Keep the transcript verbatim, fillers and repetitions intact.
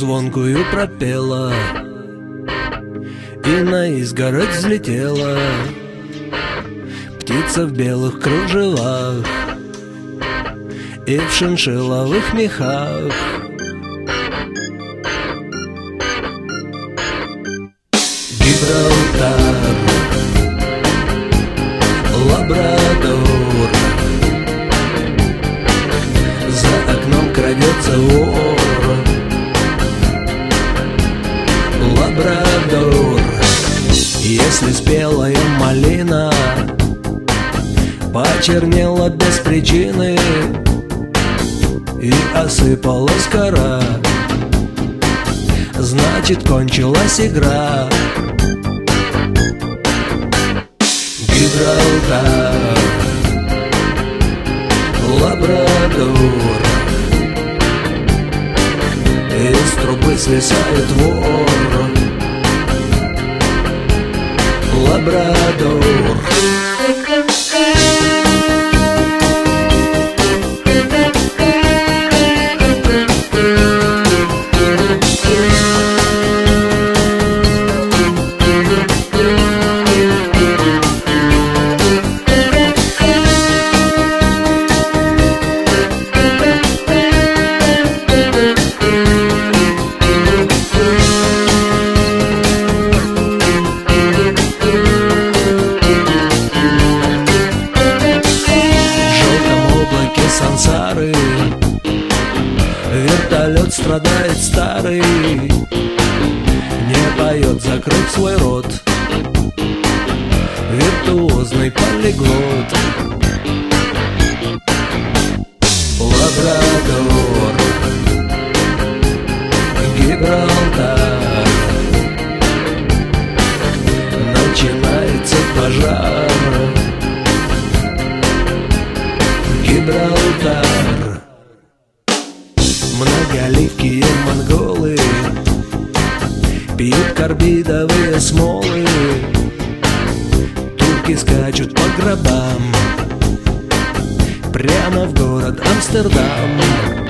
звонкую пропела и на изгородь взлетела птица в белых кружевах и в шиншилловых мехах. Гибралтар, Лабрадор, за окном крадется вор. Лабрадор, если спелая малина почернела без причины и осыпалась кора, значит, кончилась игра. Гибралтар, Лабрадор, из трубы свисает вор. Лабрадор. Сансары вертолет страдает старый, не поет, закрыв свой рот, виртуозный полиглот. Лабрадор, Гибралтар, начинается пожар. Гибралтар. Многоликие монголы пьют карбидовые смолы, турки скачут по гробам прямо в город Амстердам.